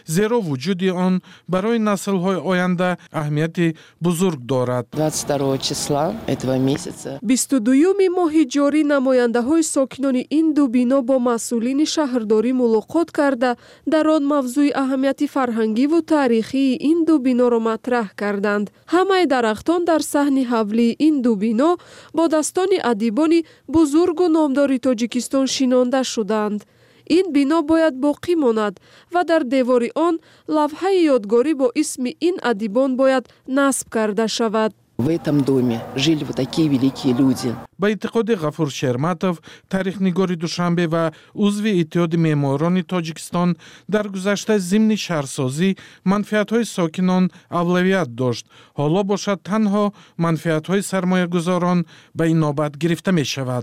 زیرا وجود آن برای نسل‌های آینده اهمیت بزرگ دارد. 22 числа этого месяца 22 ماه جاری نماینده‌های ساکنان این دو بنا با مسئولین شهرداری ملاقات کرده در آن موضوع اهمیت فرهنگی و تاریخی این دو بنا را مطرح کردند. همه درختان در صحن حولی این دو بنا با دستان ادیبان بزرگ و نامدار تاجیکستان شینانده شدند. این بنا باید باقی ماند و در دیوار آن لوحه یادگاری با اسم این ادیبان باید نصب کرده شود. в этом доме жили вот такие великие люди. با اعتقاد غفور شرمتов تاریخ‌نگار دوشنبه و عضو اتحاد معماران تاجیکستان در گذشته ضمن شهرسازی منفعت‌های ساکنان اولویت داشت. حالا باشد تنها منفعت‌های سرمایه‌گذاران به این نوبت گرفته می‌شود.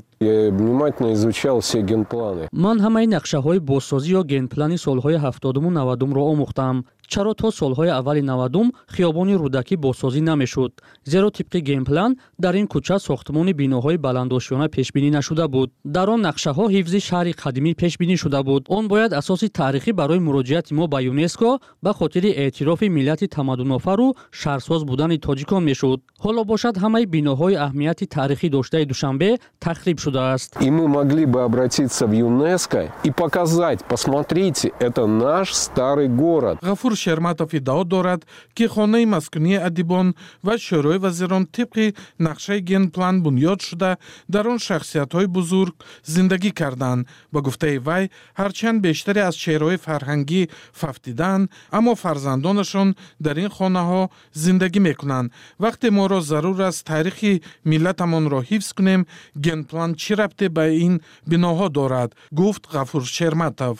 من همه نقشه‌های بازسازی یا گنپلانی سال‌های 70 و 90 را آموختم. چرا تا سالهای اول 90 خیابان رودکی بازسازی نمیشد؟ زیرا طبق گیمپلان در این کوچه ساختمان بیناهای بلندآشیانه پیش بینی نشده بود. در آن نقشه ها حفظ شهر قدیمی پیش بینی شده بود. آن باید اساس تاریخی برای مراجعت ما به یونسکو به خاطر اعتراف ملت تمدن‌آفر و شهرساز بودن تاجیکان میشد. حالا باشد همه بیناهای اهمیت تاریخی داشته دوشنبه تخریب شده است. И мы могли бы обратиться в ЮНЕСКО и показать, посмотрите, это наш старый город. غفور شرمتов ادعا دارد که خانه مسکونی ادیبان و شورای وزیران طبق نقشه گنپلان بنیاد شده در آن شخصیت‌های بزرگ زندگی کردند. با گفته وی هرچند بیشتری از چهره‌های فرهنگی ففتیدند اما فرزندانشان در این خانه‌ها زندگی می‌کنند. وقتی ما را ضرور است تاریخ ملتمان را حفظ کنیم، گنپلان چه ربطی به این بناها دارد؟ گفت غفور شرمتov.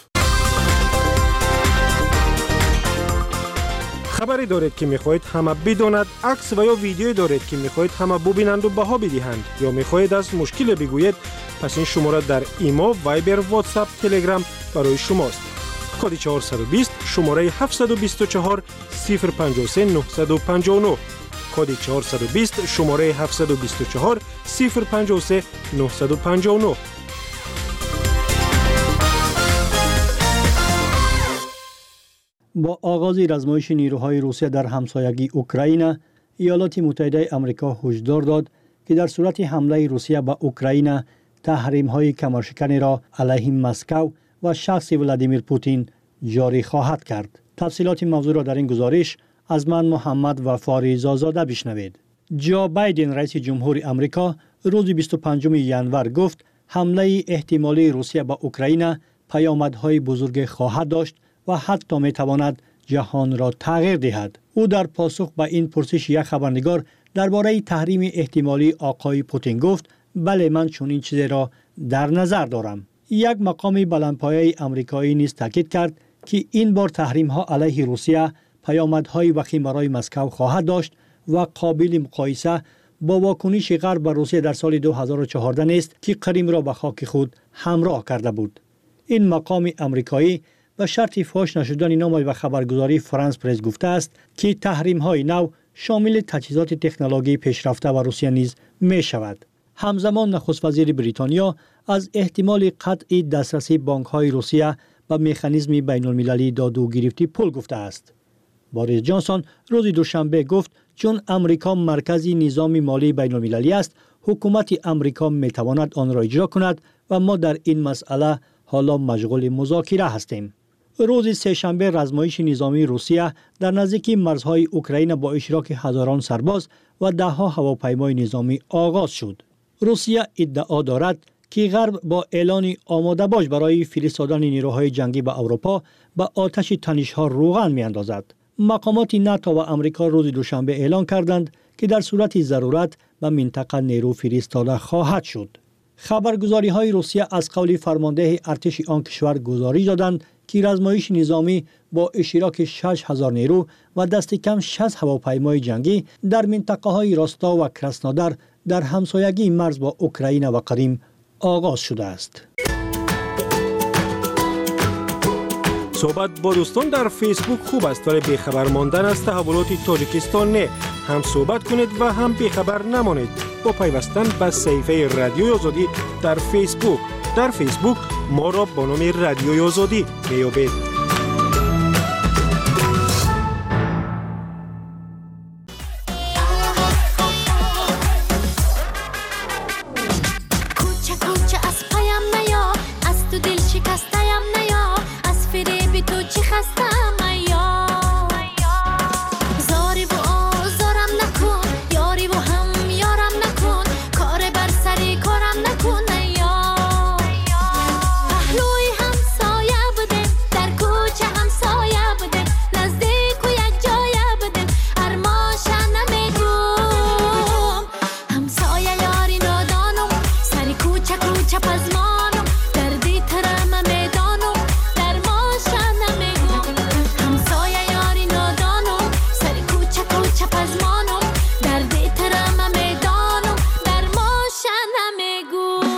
خبری دارید که میخواهید همه بداند، عکس و یا ویدیویی دارید که میخواهید همه ببینند و بها بدهند یا میخواهید از مشکل بگویید، پس این شماره در ایمو، وایبر، واتساپ، تلگرام برای شماست. کد 420 شماره 724 053 959. کد 420 شماره 724 053 959. با آغاز رزمایش نیروهای روسیه در همسایگی اوکراین، ایالات متحده آمریکا هشدار داد که در صورت حمله روسیه به اوکراین تحریم‌های کمرشکنی را علیه مسکو و شخص ولادیمیر پوتین جاری خواهد کرد. تفصیلات موضوع را در این گزارش از من محمد وفاری زازاده بشنوید. جو بایدن رئیس جمهور آمریکا روز 25 ژانویه گفت حمله احتمالی روسیه به اوکراین پیامدهای بزرگ خواهد داشت و حتی میتواند جهان را تغییر دهد. او در پاسخ به این پرسش یک خبرنگار درباره تحریم احتمالی آقای پوتین گفت بله من چنین چیزی را در نظر دارم. یک مقام بلندپایه آمریکایی نیز تاکید کرد که این بار تحریم ها علیه روسیه پیامدهای وخیم برای مسکو خواهد داشت و قابل مقایسه با واکنش غرب به روسیه در سال 2014 نیست که کریم را به خاک خود همراه کرده بود. این مقام آمریکایی به شرط فاش نشدن نام به خبرگزاری فرانس پرس گفته است که تحریم های نو شامل تجهیزات تکنولوژی پیشرفته و روسیه نیز می شود. همزمان نخست وزیر بریتانیا از احتمال قطع دسترسی بانک های روسیه به مکانیزم بین المللی دادوگیری پول گفته است. بوریس جانسون روز دوشنبه گفت چون امریکا مرکزی نظام مالی بین المللی است، حکومت امریکا می تواند آن را اجرا کند و ما در این مسئله حالا مشغول مذاکره هستیم. روز سه‌شنبه رزمایش نظامی روسیه در نزدیکی مرزهای اوکراین با اشتراک هزاران سرباز و ده‌ها هواپیمای نظامی آغاز شد. روسیه ادعا دارد که غرب با اعلان آماده باش برای فرستادن نیروهای جنگی به اروپا به آتش تنش‌ها روغن می‌اندازد. مقامات ناتو و آمریکا روز دوشنبه اعلان کردند که در صورت ضرورت به منطقه نیرو فرستاده خواهد شد. خبرگزاری‌های روسیه از قول فرمانده ارتش آن کشور گزارش دادند که رزمایش نظامی با اشتراک 6000 نیرو و دست کم 60 هواپیمای جنگی در منطقه‌های راستا و کراسنودار در همسایگی مرز با اوکراین و کریم آغاز شده است. صحبت با دوستان در فیسبوک خوب است ولی بیخبر ماندن از تحولات تاجیکستان نه. هم صحبت کنید و هم بیخبر نمانید با پیوستن به صفحه رادیوی آزادی در فیسبوک. در فیسبوک ما را با نام رادیوی آزادی میابید. هستم زاری و آزارم نکن یاری و هم یارم نکن کار بر سری کارم نکن پهلوی هم سایه بده در کوچه هم سایه بده نزدیک و یک جایه بده ارماشه نمیگم همسایه یاری نادانم سری کوچه کوچه پزمانم دردی ترم میدانم درماشه نمیگم همسایه یاری نادانم سری کوچه کوچه پزمانم دردی ترم میدانم درماشه نمیگم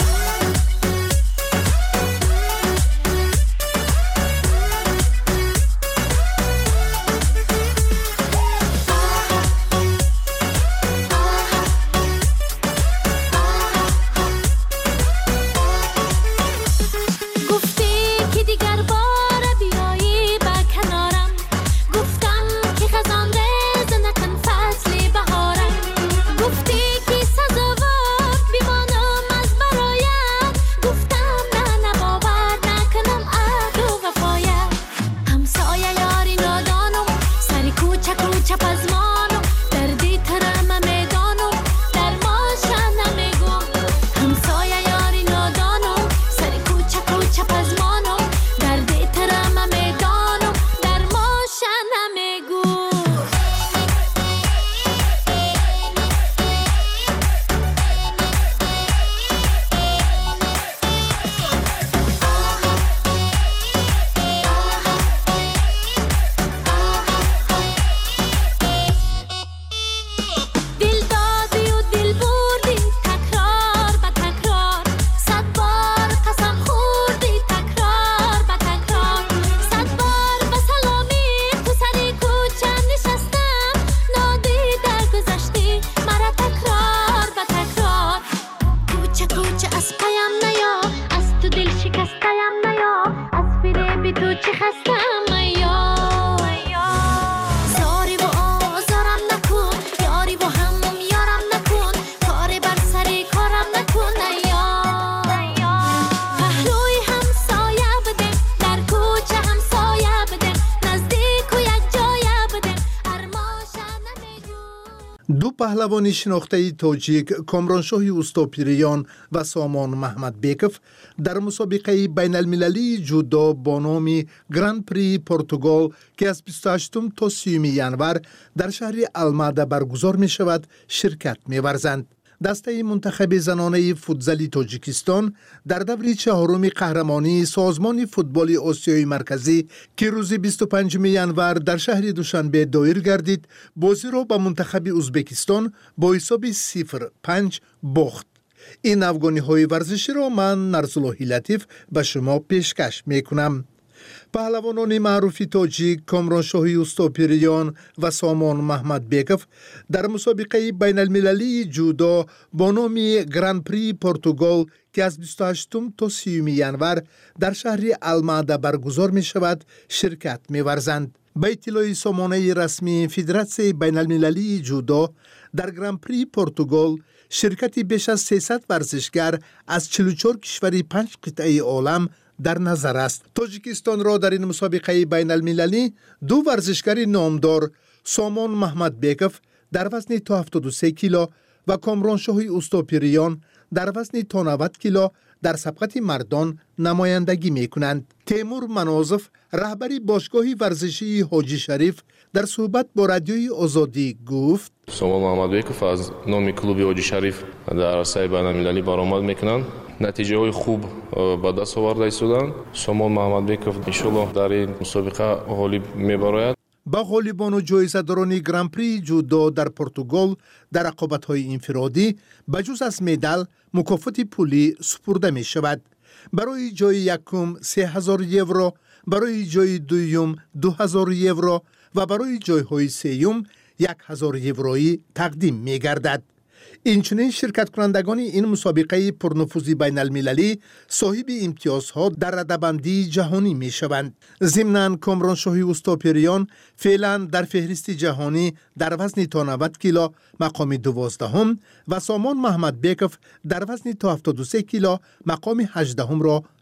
گفتی که دیگر بار بیایی با کنارم گفتم که خزان ریز نکن فصلی بهارم گفتی که سزاوار بیمانم از برایت گفتم نه باور نکنم عهد و وفایت همسایه یاری نادانم سری کوچه کوچه پزمانم دردی ترم میدانم درماشه نمیگم همسایه یاری نادانم سری کوچه کوچه پزمانم دردی ترم میدانم درماشه نمیگم دل دادی و دل بردی تکرار به تکرار صد بار قسم خوردی تکرار به تکرار صد بار به سلامی تو سری کوچه نشستم نادیده گذشتی مرا تکرار به تکرار کوچه کوچه از پایم نیا از تو دل شکستیم نیا از فریب تو چه خستم زاری و آزارم نکن یاری و همم یارم نکن کار بر سری کارم نکن پهلوی هم سایه بده در کوچه هم سایه بده نزدیک و یک جایه بده ارماشه نمیگم دو پهلوانی شناخته تاجیک کامرانشاه اوستاپیریان و سامان محمد بیکف در مسابقه بین المللی جودو با نام گراند پری پرتغال که از 28 تا 30 ینور در شهر الماده برگزار می شود شرکت می ورزند. دسته منتخب زنانه فوتزالی تاجیکستان در دور چهارم قهرمانی سازمان فوتبال آسیای مرکزی که روز 25 ینور در شهر دوشنبه دایر گردید بازی را به منتخب ازبکستان با حساب 0-5 باخت. این افغانی ورزشی را من نرسالله لطیف به شما پیشکش می کنم. پهلوانان معروف تاجیک کامرانشاه اوستاپیریان و سامان محمد بیکف در مسابقه بین المللی جودو با نام گراند پری پرتغال که از 28 تا 30 ینور در شهر الماده برگزار می شود شرکت می ورزند. به اطلاع سامانه رسمی فدراسیون بین المللی جودو در گراند پری پرتغال شرکتی بیش از 300 ورزشگر از 44 کشور 5 قطعه عالم در نظر است. تاجیکستان را در این مسابقه بین المللی دو ورزشگر نامدار سامان محمد بیکف در وزن تا 73 کیلو و کامرانشاه اوستاپیریان در وزن تا 90 کیلو در سبقت مردان نمایندگی می کنند. تیمور منازف رهبری باشگاه ورزشی حاجی شریف در صحبت با رادیوی آزادی گفت سامان محمد بیکف از نام کلوب حاجی شریف در عرصه بین المللی برآمد میکنند. نتیجه های خوب به دست آورده ایستادند. سامان محمد بیکف انشالله در این مسابقه غالب میبراید. با غالبان و جایزه‌داران گراند پری جودو در پرتغال در رقابت‌های انفرادی بجز از مدال مکافات پولی سپرده می شود. برای جای یکم 3000 یورو، برای جای دوم 2000 یورو و برای جایهای سوم 1000 یورویی تقدیم می گردد. اینچنین شرکت کنندگان این مسابقه پرنفوذی بین المللی صاحب امتیازها در رده‌بندی جهانی می شوند. ضمناً کامرانشاه اوستاپیریان فعلا در فهرست جهانی در وزن تا 90 کیلو مقام 12 و سامان محمد بیکف در وزن تا 73 کیلو مقام 18 را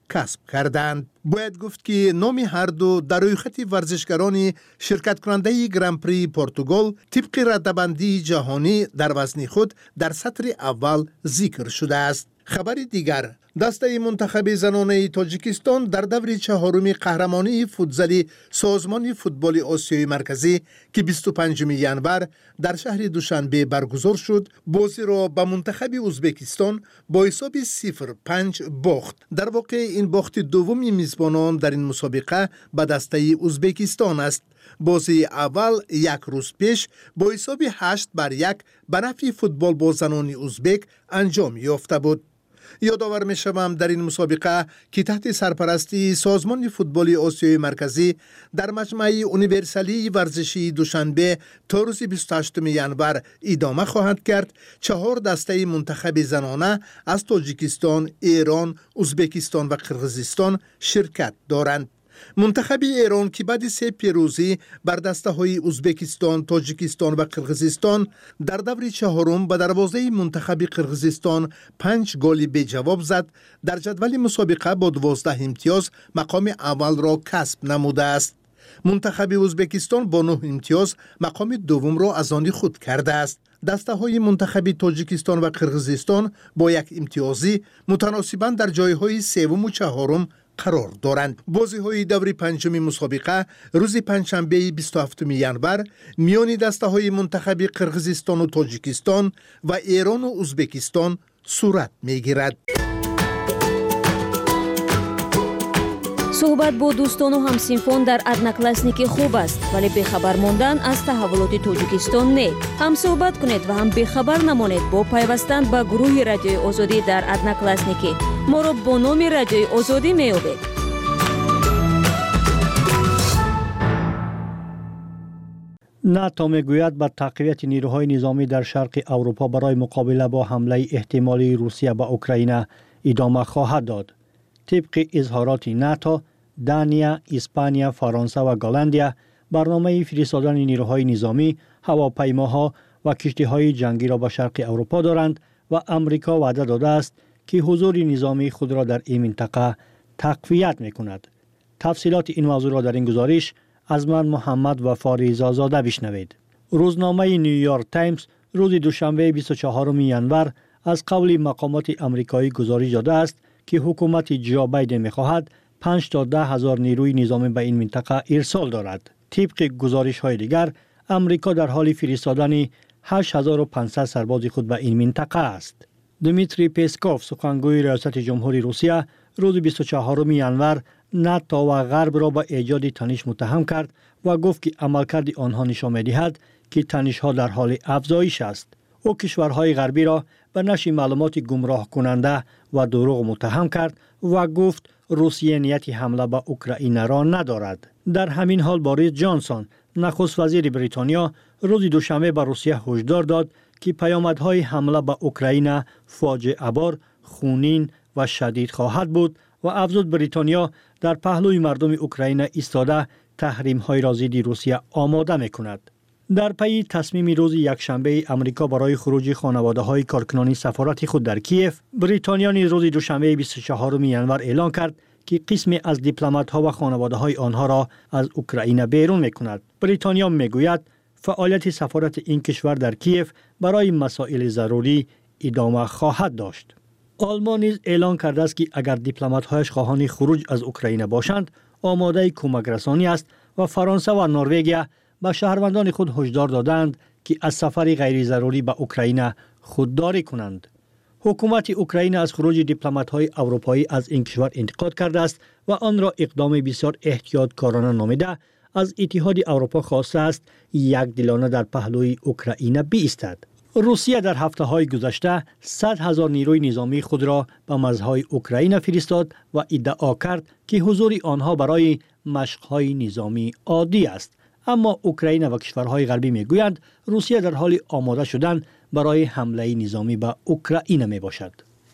کسب کردند. باید گفت که نام هر دو در روی خط ورزشکاران شرکت کننده گران پری پرتغال طبق رده‌بندی جهانی در وزن خود در سطر اول ذکر شده است. خبر دیگر، دسته منتخب زنانه تاجیکستان در دور چهارم قهرمانی فوتزالی سازمان فوتبال آسیای مرکزی که 25 ژانویه در شهر دوشنبه برگزار شد، بازی را به منتخب ازبکستان با حساب 0-5 باخت. در واقع این باخت دومی میزبانان در این مسابقه به دسته ازبکستان است. بازی اول یک روز پیش با حساب 8-1 به نفع فوتبال با زنان ازبک انجام یافته بود. یادآور می‌شوم در این مسابقه که تحت سرپرستی سازمان فوتبال آسیای مرکزی در مجمع یونیورسالی ورزشی دوشنبه تا روز 28 ژانویه ادامه خواهد کرد. 4 دسته منتخب زنانه از تاجیکستان، ایران، ازبکستان و قرقیزستان شرکت دارند. منتخب ایران که بعد 3 پیروزی بر دسته های ازبکستان، تاجیکستان و قرقیزستان در دور چهارم به دروازه منتخب قرقیزستان 5 گل به جواب زد، در جدول مسابقه با 12 امتیاز مقام اول را کسب نموده است. منتخب ازبکستان با 9 امتیاز مقام دوم را از آن خود کرده است. دسته های منتخب تاجیکستان و قرقیزستان با 1 امتیازی متناسباً در جایهای سوم و چهارم قرار دارند. بازی های دور پنجم مسابقه روز پنجشنبه 27 ژانویه میان دسته های منتخب قرقیزستان و تاجیکستان و ایران و ازبکستان صورت میگیرد. صحبت با دوستان و همسینفان در ادناکلاسنیک خوب است، ولی بخبر ماندن از تحولات تاجیکستان نه. هم صحبت کنید و هم بخبر نمانید با پیوستن به گروه رادیوی آزادی در ادناکلاسنیک. ما را با نام رادیوی آزادی می‌یابید. ناتو میگوید با تقویت نیروهای نظامی در شرق اروپا برای مقابله با حمله احتمالی روسیه به اوکراین ادامه خواهد داد. طبق اظهارات ناتو، دانیا، اسپانیا، فرانسه و گالندیا برنامه فرستادن نیروهای نظامی، هواپیماها و کشتی‌های جنگی را به شرق اروپا دارند و امریکا وعده داده است که حضور نظامی خود را در این منطقه تقویت می‌کند. تفصیلات این موضوع را در این گزارش از من محمد وفاری زاده بشنوید. روزنامه نیویورک تایمز روز دوشنبه 24 ژانویه از قول مقامات آمریکایی گزارش داده است که حکومت جو بایدن می‌خواهد 5 تا 10 هزار نیروی نظامی به این منطقه ارسال دارد. طبق گزارش‌های دیگر، آمریکا در حال فرستادن 8500 سرباز خود به این منطقه است. دمیتری پسکوف، سخنگوی ریاست جمهوری روسیه، روز 24 ژانویه ناتو و غرب را به ایجاد تنش متهم کرد و گفت که عملکرد آنها نشان می‌دهد که تنش‌ها در حال افزایش است. او کشورهای غربی را به نشر معلومات گمراه کننده و دروغ متهم کرد و گفت روسیه نیت حمله به اوکراین را ندارد. در همین حال بوریس جانسون، نخست وزیر بریتانیا، روز دوشنبه به روسیه هشدار داد که پیامدهای حمله به اوکراین فاجعه بار، خونین و شدید خواهد بود و افزود بریتانیا در پهلوی مردم اوکراین ایستاده تحریم‌های را ضد روسیه آماده می‌کند. در پی تصمیم روز یکشنبه امریکا برای خروج خانواده‌های کارکنان سفارت خود در کیف، بریتانیا نیز روز دوشنبه 24 ژانویه اعلان کرد که قسمی از دیپلمات‌ها و خانواده‌های آنها را از اوکراین بیرون می‌کند. بریتانیا می‌گوید فعالیت سفارت این کشور در کیف برای مسائل ضروری ادامه خواهد داشت. آلمان نیز اعلان کرده است که اگر دیپلمات‌هایش خواهان خروج از اوکراین باشند، آماده کمک رسانی است و فرانسه و نروژ به شهروندان خود هشدار دادند که از سفر غیر ضروری به اوکراین خودداری کنند. حکومت اوکراین از خروج دیپلمات‌های اروپایی از این کشور انتقاد کرده است و آن را اقدام بسیار احتیاطکارانه نامیده، از اتحاد اروپا خواسته است یک دلانه در پهلوی اوکراین بایستد. روسیه در هفته‌های گذشته 100,000 نیروی نظامی خود را به مرزهای اوکراین فرستاد و ادعا کرد که حضور آنها برای مشق‌های نظامی عادی است. اما اوکراین و کشورهای غربی میگویند روسیه در حال آماده شدن برای حمله نظامی به اوکراین می باشد.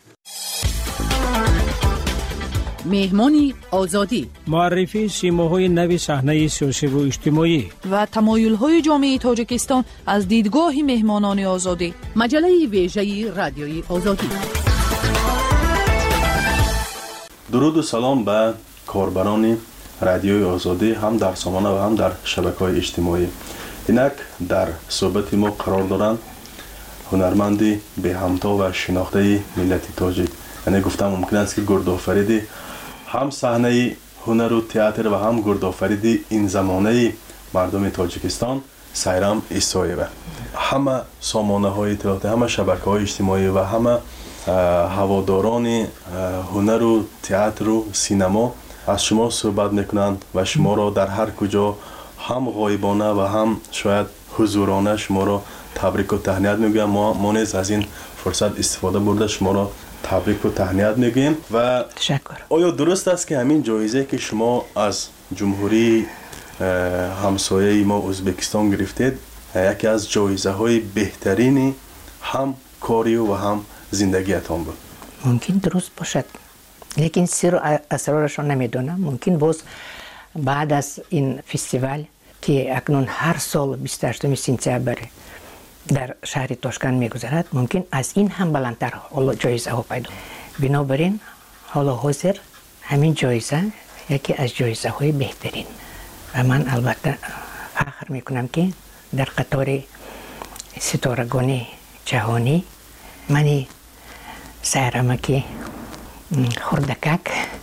مهمانی آزادی، معرفی سیماهای نو صحنه سیاسی و اجتماعی و تمایل‌های جامعه تاجیکستان از دیدگاه مهمانان آزادی. مجله ویژه رادیوی آزادی. درود و سلام به کاربران رادیوی آزادی هم در سامانه و هم در شبکه‌های اجتماعی. اینک در صحبت ما قرار دارند هنرمندی به همتا و شناخته ملت تاجیک. یعنی گفتم ممکن است که گردآفریدی هم صحنه هنر و تئاتر و هم گردآفریدی این زمانه مردم تاجیکستان سایرام ایساییوه. همه سامانه های اطلاعاتی، همه شبکه های اجتماعی و همه هواداران هنر و تئاتر و سینما از شما صحبت میکنند و شما را در هر کجا هم غایبانه و هم شاید حضورانه شما را تبریک و تهنیت میگم. ما نیز از این فرصت استفاده برده شما را تبریک و تهنیت میگیم. و تشکر. آیا درست است که همین جایزه که شما از جمهوری همسایه ما ازبکستان گرفتید یکی از جایزه های بهترین هم کاری و هم زندگیتان بود؟ ممکن درست باشد، لیکن سر و اسرارش را نمیدونم. ممکن باز بعد از این فستیوال که اکنون هر سال 28 سپتامبر در شهر تاشکند میگذرد، ممکن از این هم بلندتر حالا جایزه ها پیدا. بنابراین حالا حاضر همین جایزه یکی از جایزه های بهترین و من البته فخر میکنم که در قطار ستارگان جهانی منی سهرمکی خردکک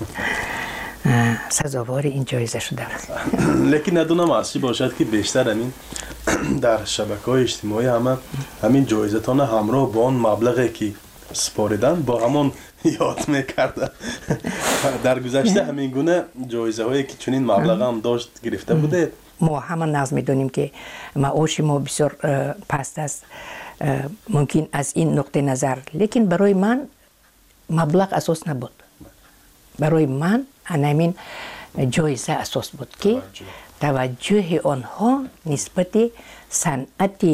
سزاوار این جایزه شده. لیکن ندونم اصلی باشد که بیشتر همین در شبکه‌های اجتماعی همین جایزه تان همراه با آن مبلغی که سپاریدن با همون یاد میکردن. در گذشته همین گونه جایزه هایی که چنین مبلغ هم داشت گرفته بوده؟ ما همه نظر میدونیم که معاش ما بسیار پست است، ممکن از این نقطه نظر، لیکن برای من مبلغ اساس نبود. برای من همین جایزه اساس بود که توجه آنها نسبت صنعت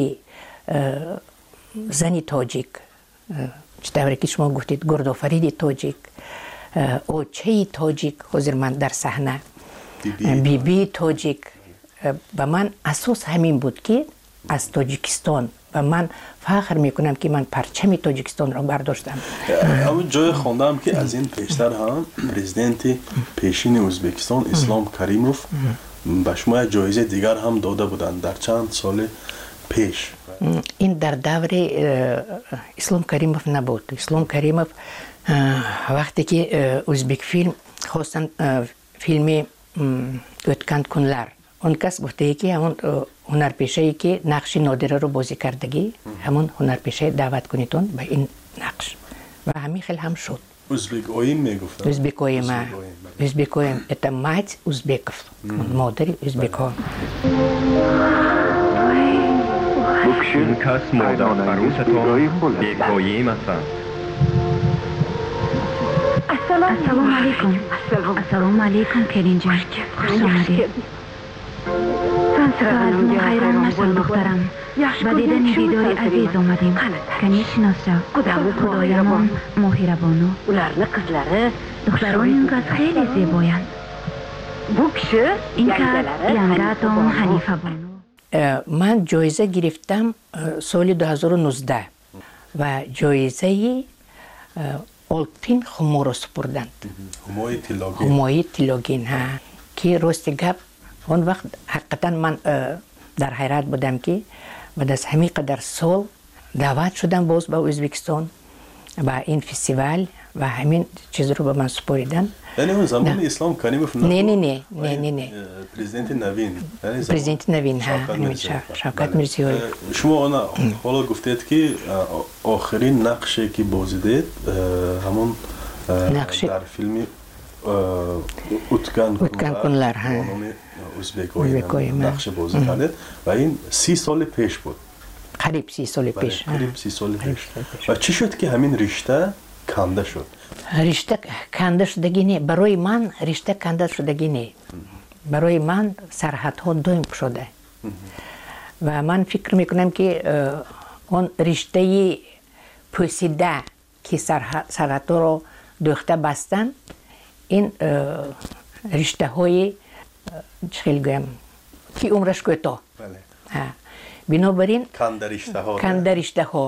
زنی تاجیک، چطوری که شما گفتید گردآفرید تاجیک، اوچه تاجیک، حضور من در صحنه بی تاجیک، و من اساس همین بود که از تاجیکستان و من فخر میکنم که من پرچم تاجیکستان را برداشتم. همون جای خوندم که از این پیشتر هم پرزیدنت پیشین ازبکستان اسلام کریموف به شما جایزه دیگر هم داده بودند در چند سال پیش. این در دور اسلام کریموف نبود. اسلام کریموف وقتی که ازبک فیلم خواستن فیلم اوتکند کنلر، اون کس گفته که همون هنرپیشه‌ای که نقش نادره رو بازی کردگی همون هنرپیشه دعوت کنیتون به این نقش و همین خیلی هم شد. ازبک اویم میگفتن. ازبک اویم это мать узбеков. مادر ازبک ها. این کس مادر فروستان بیکاییم هستند. السلام علیکم. السلام علیکم کرین جان. خوش آمدید. از خیران مشل دخترم و دیدن دیدار عزیز آمدیم. کنی شناس شو خدایمان مهربانو. دختران این کس خیلی زیبایند. این کس ینگاتون حنیفه بانو. من جایزه گرفتم سال 2019 و جایزه آلپین خمو را سپردند. همای تیلاگین ها که راست گپ اون وقت حقیقتا من در حیرت بودم که بعد از همین قدر سال دعوت شدم باز به ازبکستان و این فستیوال و همین چیز رو به من سپاریدن. یعنی اون زمان اسلام کریموف نه پرزیدنت نوین شوکت میرزیوی. شما حالا گفتید که آخرین نقشی که بازیدید همون در فیلم اوتکند کنلر ازبک‌های نقش بازی کردید و این 30 سال پیش بود. قریب 30 سال پیش. و چی شد که همین رشته کنده شد؟ رشته کنده شدگی نه، برای من رشته کنده شدگی نه، برای من سرحدها دویم شده و من فکر میکنم که اون رشته پوسیده که سرحدها رو دوخته بستن، این رشته های چخیل گویم که عمرش کوتاه. بنابراین کنده رشته ها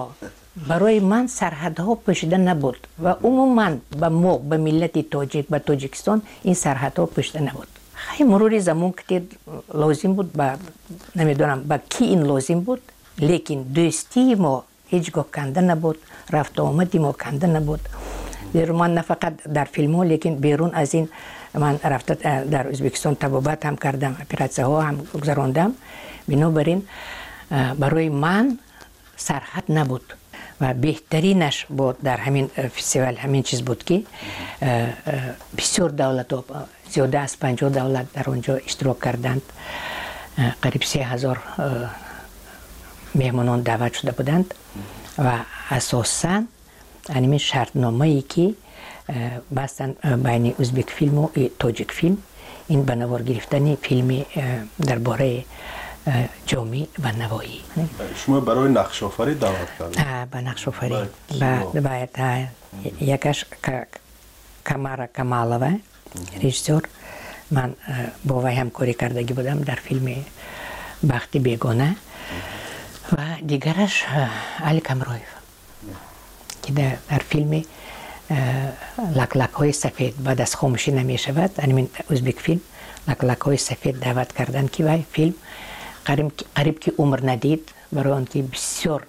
برای من سرحدها پوشیده نبود و عموما به ما به ملت تاجیک به تاجیکستان این سرحدها پوشیده نبود. خیلی مرور زمان که لازم بود با نمیدونم با کی این لازم بود، لیکن دوستی ما هیچگاه کنده نبود، رفت آمدی ما کنده نبود. من نه فقط در فیلم ها لیکن بیرون از این من رفته در ازبکستان طبابت هم کردم، اپراسیون ها هم گذراندم. بنابراین برای من سرحد نبود و بهترینش بود در همین فستیوال همین چیز بود که بسیار دولت ها زیاده از 50 دولت در اونجا اشتراک کردند. قریب 3000 مهمانان دعوت شده بودند و اساساً همین شرطنامه ای که بستن بین ازبک فیلم و تاجیک فیلم این به نوار گرفتن فیلم درباره جامعه و نوایی. شما برای نقش آفری دعوت کردید؟ به نقش آفری باید یکش کمارا کمالوه رژیسور، من با وی همکاری کردگی بودم در فیلم بخت بیگانه و دیگرش علی کمرویف که در فیلم لک های سفید بعد از خاموشی نمی شود، همین ازبک فیلم لک های سفید دعوت کردن که وی فیلم قریب که عمر ندید برای آن که بسیار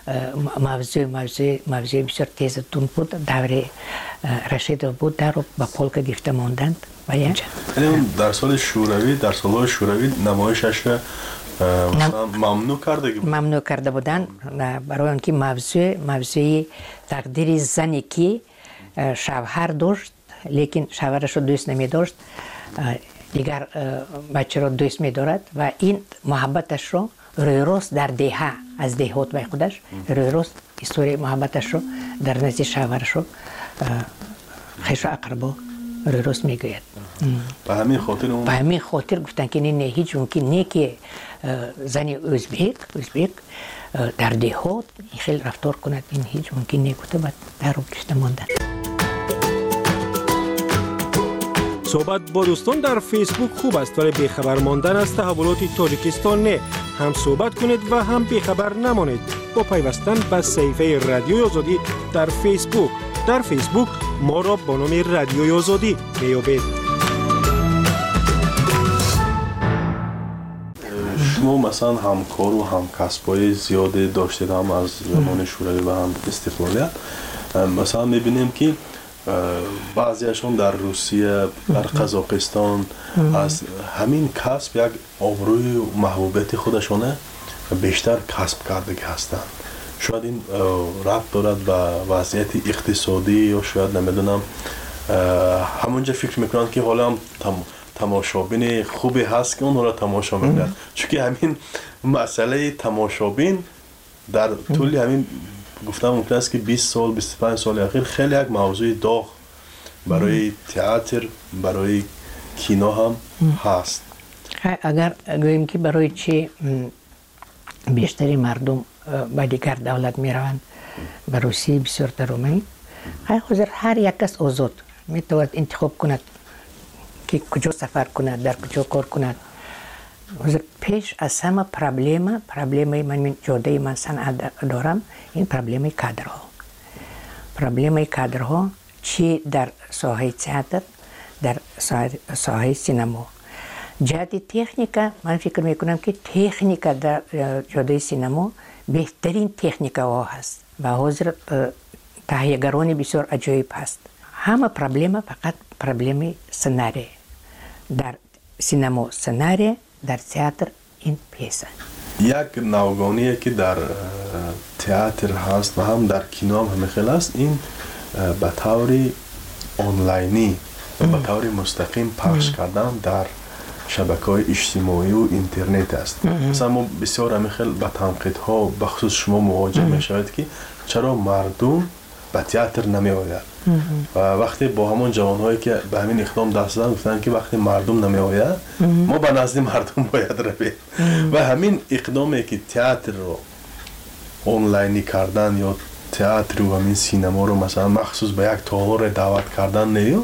موضوع بسیار تیزتون بود، دور رشید بود در با پولک گرفته ماندند و در سال شوروی در سالهای شوروی نمایشش ممنوع کرده بودن برای آن که موضوع تقدیر زنی که شوهر داشت لیکن شوهرش رو دوست نمی داشت، دیگر بچه رو دوست می دارد و این محبتش رو روی روز در دهه از دهات به خودش روی روز استوری محبتش رو در نزد شوهرش رو خیش و اقربا روی روز می گوید. به همین خاطر گفتن که نه هیچ ممکن نه که زنی ازبک در دهات خیلی رفتار کند، این هیچ ممکن نه گفته بعد در رو کشته ماندن. صحبت با دوستان در فیسبوک خوب است ولی بیخبر ماندن از تحولات تاجیکستان نه. هم صحبت کنید و هم بیخبر نمانید با پیوستن به صفحه رادیوی آزادی در فیسبوک. در فیسبوک ما را با نام رادیوی آزادی میابید. شما مثلا همکار و همکسبای زیاد داشتید، هم از زمان شوروی و هم استقلالیت. مثلا میبینیم که بعضیشون در روسیه، در قزاقستان از همین کسب یک آبروی و محبوبیت خودشونه بیشتر کسب کرده هستند. شاید این ربط دارد به وضعیت اقتصادی یا شاید نمیدونم همونجا فکر میکنند که حالا هم تماشابین خوبی هست که اون را تماشا میکنند، چون که همین مسئله تماشابین در طول همین گفتم ممکن است که 20 سال 25 سال اخیر خیلی یک موضوع داغ برای تئاتر برای کینو هم هست. اگر گوییم که برای چی بیشتری مردم به دیگر دولت می روند به روسیه بسیار ترومی، حاضر هر یک کس آزاد می تواند انتخاب کند که کجا سفر کند، در کجا کار کند. حاضر پیش از همه پرابلم من جاده من صنعت دارم، این پرابلم کادرها چی در ساحه تئاتر، در ساحه سینما. جهت تکنیکا من فکر میکنم که تکنیکا در جاده سینما بهترین تکنیکا هست و حاضر تهیه‌گرانی بسیار عجیب هست. همه پرابلم فقط پرابلم سناریو. در سینما سناریو، در تئاتر این پیسه. یک نوگانیه که در تئاتر هست و هم در کینو هم خیلی هست، این به طور آنلاینی به طور مستقیم پخش کردن در شبکه‌های اجتماعی و اینترنت است. مثلا ما بسیار همیخیل با تنقیدها بخصوص شما مواجه میشوید که چرا مردم به تئاتر نمی آید و وقتی با همون جوانهایی که به همین اقدام دست زدن گفتن که وقتی مردم نمی آید ما به نزد مردم باید رویم و همین اقدامی که تئاتر رو آنلاینی کردن یا تئاتر و همین سینما رو مثلا مخصوص به یک تالار دعوت کردن نیو،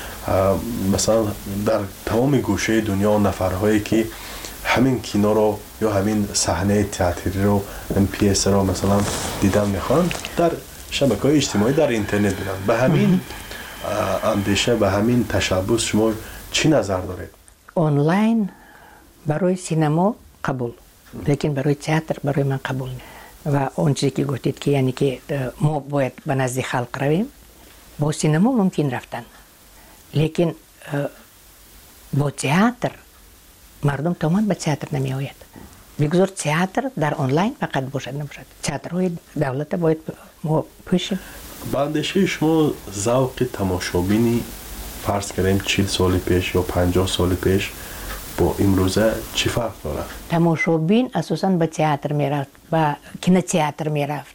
مثلا در تمام گوشه دنیا نفرهایی که همین کینو رو یا همین صحنه تئاتری رو این پیس رو مثلا دیدن میخوان در شبکه‌های اجتماعی در اینترنت ببینن. به همین اندیشه به همین تشبث شما چی نظر دارید؟ آنلاین برای سینما قبول، لیکن برای تئاتر برای من قبول نیست. و اون چیزی که گفتید که یعنی که ما باید به نزد خلق رویم، با سینما ممکن رفتن، لیکن با تئاتر مردم تمام به تئاتر نمی آید. بگذار تئاتر در آنلاین فقط باشد نباشد. تئاترهای دولت باید ما پوشیم. با اندیشه شما ذوق تماشابینی فرض کردیم 40 سال پیش یا 50 سال پیش با امروزه چی فرق داره؟ تماشابین اساساً به تئاتر میرفت، به کینوتئاتر میرفت.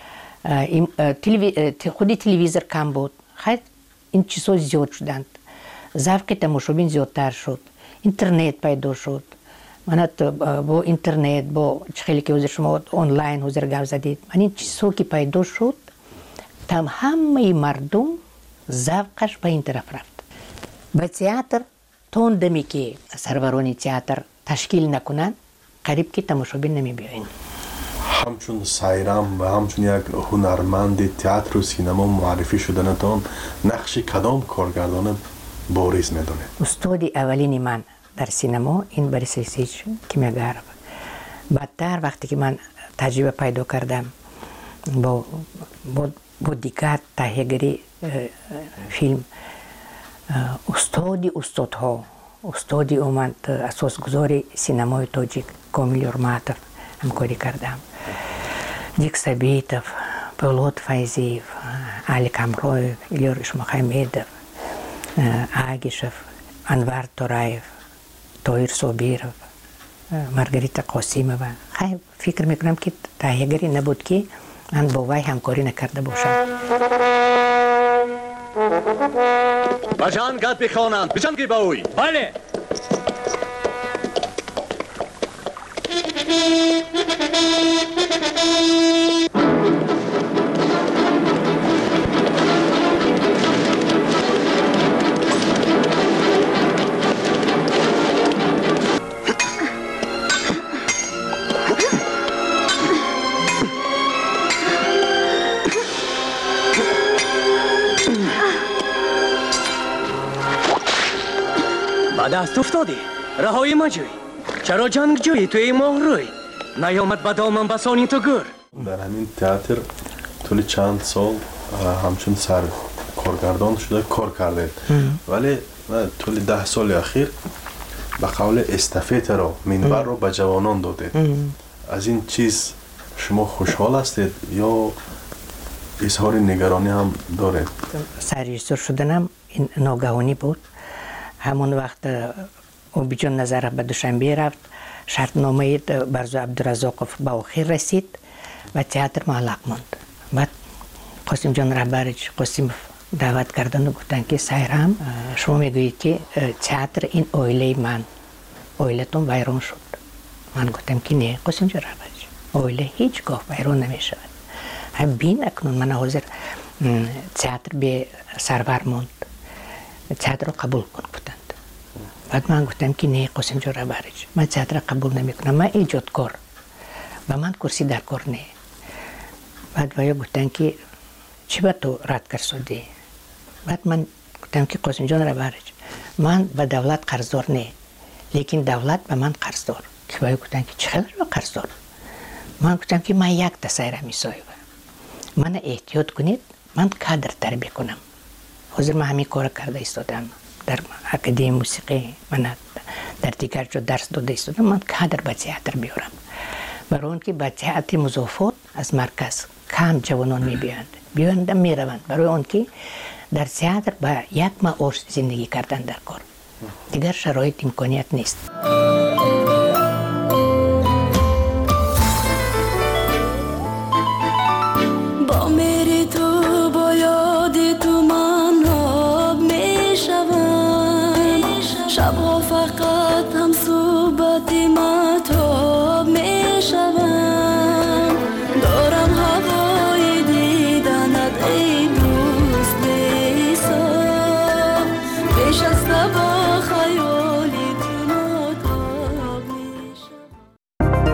خودی تلویزیون کم بود. خیلی این چیزها زیاد شدند. ذوق تماشابین زیادتر شد. اینترنت پیدا شد. من با اینترنت با خیلی که حضور شما آنلاین حضور گپ زدید، من این چیزها که پیدا شد همه مردم ذوقش به این طرف رفت. به تئاتر تون دمی که سرورانی تئاتر تشکیل نکنن قریب که تماشابین نمی بیاین. همچون سایرام و همچون یک هنرمند تئاتر و سینما معرفی شدنتان نقش کدام کارگردان بارز میدونه؟ استاد اولین من در سینما این بریس سیچ کیمیاگر. بعدتر وقتی که من تجربه پیدا کردم با دیگر تهیه‌گری فیلم، استادها استادی اومد اساسگذار سینمای تاجیک کامیل یورماتوف همکاری کردم. دیک سبیتوف، پولاد فایزیف، علی کامرویف، ایلیور اشمخمیدوف، آگیشوف، انوار تورایف، تویر صابیروف، مارگریتا قاسیمووا. خیلی فکر میکنم که تهیه‌گری نبود که من با وی همکاری نکرده باشم. بجان گد بخوانند، بجان گی باوی. بله. دست افتادی، رهایی مجوی. چرا جنگ جویی توی ماه روی؟ نیامد به دامن بسانی تو گر. در همین تئاتر طول چند سال همچون سر کارگردان شده کار کرده، ولی طول 10 سال اخیر به قول استافت رو منبر رو به جوانان داده. از این چیز شما خوشحال هستید یا اظهار نگرانی هم دارید؟ سرریزور شدنم این ناگهانی بود. همون وقت اوبیجان نظر به دوشنبه رفت، شرطنامه برزو عبدالرزاقوف به آخر رسید و تئاتر معلق ماند. بعد قاسم جان رهبرش قاسم دعوت کردن و گفتن که سایرام شما میگویید که تئاتر این اویله من، اویلتون ویران شد. من گفتم که نه قاسم جان رهبرش، اویله هیچگاه ویران نمیشود. بین اکنون من حاضر تئاتر به سرور ماند، تئاتر رو قبول کن گفتند. بعد من گفتم که نه قاسم جان رهبرش، من تئاتر قبول نمیکنم، من ایجادکار و من کرسی در کار نه. بعد ویا گفتن که چی با تو رد کرد؟ بعد من گفتم که قاسم جان رهبرش، من به دولت قرضدار نه، لیکن دولت به من قرضدار. که ویا گفتن که چقدر به قرضدار؟ من گفتم که من یک تسایره میسایم، من احتیاط کنید، من کادر تربیه کنم. حاضر من همین کار کرده ایستادم در اکادمی موسیقی، من در دیگر جا درس داده ایستادم، من کادر به تئاتر بیارم. برای اون که به تئاتر مضافات از مرکز کم جوانان میبیاند میروند، برای اون که در تئاتر با یک معاش زندگی کردن در کار، دیگر شرایط امکانیت نیست.